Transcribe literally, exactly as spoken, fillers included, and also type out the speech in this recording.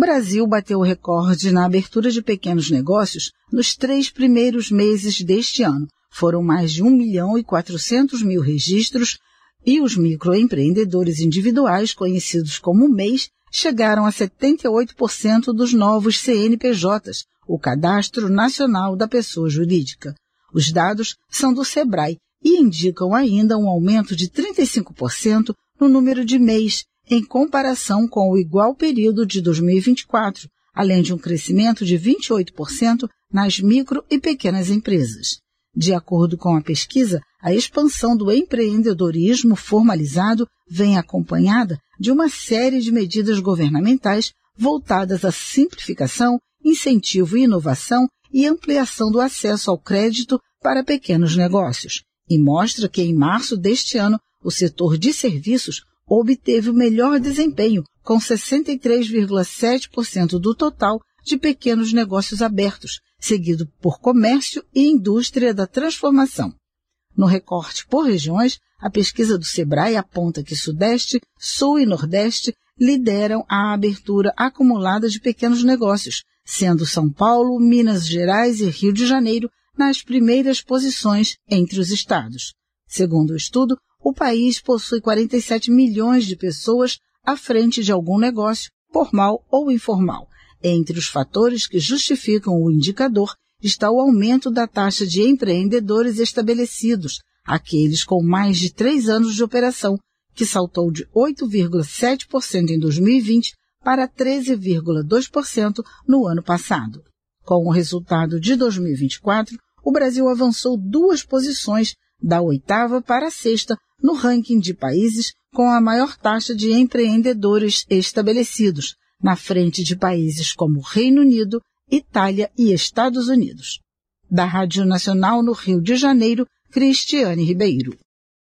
Brasil bateu o recorde na abertura de pequenos negócios nos três primeiros meses deste ano. Foram mais de um milhão e quatrocentos mil registros e os microempreendedores individuais, conhecidos como M E Is, chegaram a setenta e oito por cento dos novos C N P Js, o Cadastro Nacional da Pessoa Jurídica. Os dados são do Sebrae e indicam ainda um aumento de trinta e cinco por cento no número de M E Is, em comparação com o igual período de dois mil e vinte e quatro, além de um crescimento de vinte e oito por cento nas micro e pequenas empresas. De acordo com a pesquisa, a expansão do empreendedorismo formalizado vem acompanhada de uma série de medidas governamentais voltadas à simplificação, incentivo e inovação e ampliação do acesso ao crédito para pequenos negócios. E mostra que em março deste ano, o setor de serviços obteve o melhor desempenho, com sessenta e três vírgula sete por cento do total de pequenos negócios abertos, seguido por comércio e indústria da transformação. No recorte por regiões, a pesquisa do Sebrae aponta que Sudeste, Sul e Nordeste lideram a abertura acumulada de pequenos negócios, sendo São Paulo, Minas Gerais e Rio de Janeiro nas primeiras posições entre os estados. Segundo o estudo, o país possui quarenta e sete milhões de pessoas à frente de algum negócio, formal ou informal. Entre os fatores que justificam o indicador está o aumento da taxa de empreendedores estabelecidos, aqueles com mais de três anos de operação, que saltou de oito vírgula sete por cento em dois mil e vinte para treze vírgula dois por cento no ano passado. Com o resultado de dois mil e vinte e quatro, o Brasil avançou duas posições, da oitava para a sexta, no ranking de países com a maior taxa de empreendedores estabelecidos, na frente de países como Reino Unido, Itália e Estados Unidos. Da Rádio Nacional no Rio de Janeiro, Cristiane Ribeiro.